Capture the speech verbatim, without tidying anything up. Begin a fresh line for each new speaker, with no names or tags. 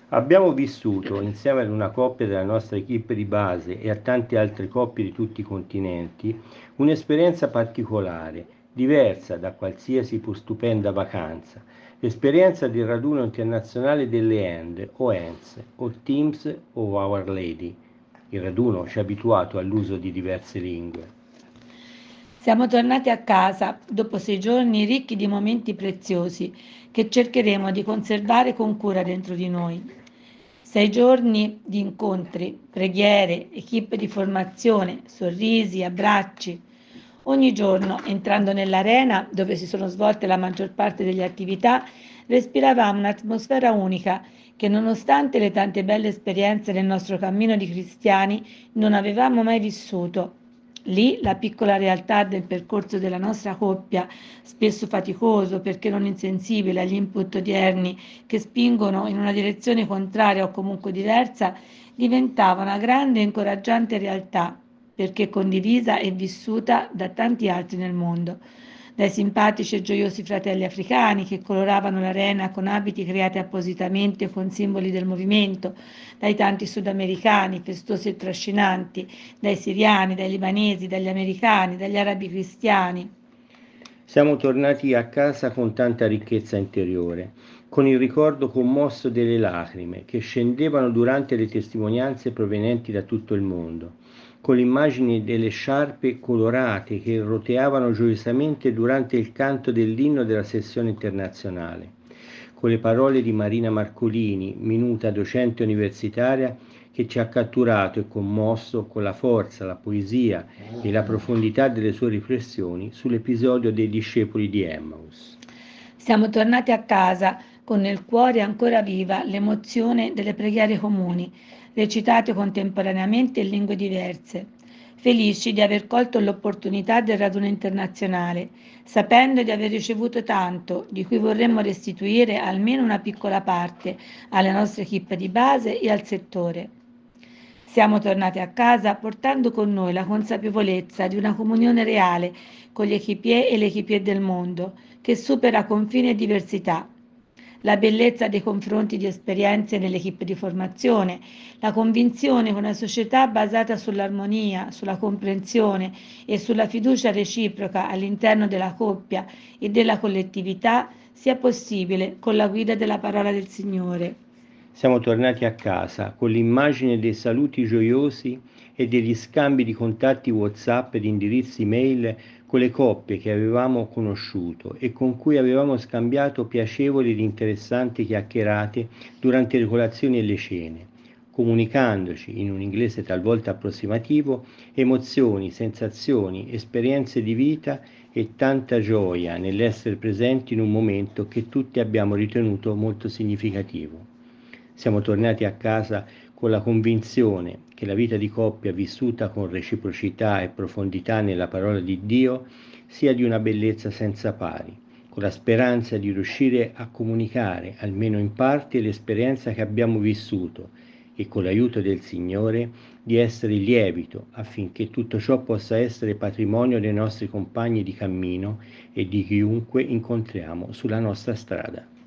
Abbiamo vissuto, insieme ad una coppia della nostra equipe di base e a tante altre coppie di tutti i continenti, un'esperienza particolare, diversa da qualsiasi pur stupenda vacanza, l'esperienza del raduno internazionale delle Hand, o Hands, o Teams o Our Lady. Il raduno ci ha abituato all'uso di diverse lingue.
Siamo tornati a casa dopo sei giorni ricchi di momenti preziosi che cercheremo di conservare con cura dentro di noi. Sei giorni di incontri, preghiere, equipe di formazione, sorrisi, abbracci. Ogni giorno, entrando nell'arena dove si sono svolte la maggior parte delle attività, respiravamo un'atmosfera unica che, nonostante le tante belle esperienze nel nostro cammino di cristiani, non avevamo mai vissuto. Lì la piccola realtà del percorso della nostra coppia, spesso faticoso perché non insensibile agli input odierni che spingono in una direzione contraria o comunque diversa, diventava una grande e incoraggiante realtà perché condivisa e vissuta da tanti altri nel mondo. Dai simpatici e gioiosi fratelli africani che coloravano l'arena con abiti creati appositamente con simboli del movimento, dai tanti sudamericani festosi e trascinanti, dai siriani, dai libanesi, dagli americani, dagli arabi cristiani.
Siamo tornati a casa con tanta ricchezza interiore, con il ricordo commosso delle lacrime che scendevano durante le testimonianze provenienti da tutto il mondo, con l'immagine delle sciarpe colorate che roteavano gioiosamente durante il canto dell'inno della sessione internazionale, con le parole di Marina Marcolini, minuta docente universitaria, che ci ha catturato e commosso con la forza, la poesia e la profondità delle sue riflessioni sull'episodio dei discepoli di Emmaus.
Siamo tornati a casa con nel cuore ancora viva l'emozione delle preghiere comuni, recitate contemporaneamente in lingue diverse, felici di aver colto l'opportunità del raduno internazionale, sapendo di aver ricevuto tanto, di cui vorremmo restituire almeno una piccola parte alle nostre equipe di base e al settore. Siamo tornati a casa portando con noi la consapevolezza di una comunione reale con gli equipier e le equipier del mondo, che supera confini e diversità. La bellezza dei confronti di esperienze nell'equipe di formazione, la convinzione che una società basata sull'armonia, sulla comprensione e sulla fiducia reciproca all'interno della coppia e della collettività sia possibile con la guida della parola del Signore.
Siamo tornati a casa con l'immagine dei saluti gioiosi e degli scambi di contatti WhatsApp ed indirizzi mail con le coppie che avevamo conosciuto e con cui avevamo scambiato piacevoli ed interessanti chiacchierate durante le colazioni e le cene, comunicandoci, in un inglese talvolta approssimativo, emozioni, sensazioni, esperienze di vita e tanta gioia nell'essere presenti in un momento che tutti abbiamo ritenuto molto significativo. Siamo tornati a casa con la convinzione che la vita di coppia vissuta con reciprocità e profondità nella parola di Dio sia di una bellezza senza pari, con la speranza di riuscire a comunicare, almeno in parte, l'esperienza che abbiamo vissuto e con l'aiuto del Signore di essere lievito affinché tutto ciò possa essere patrimonio dei nostri compagni di cammino e di chiunque incontriamo sulla nostra strada.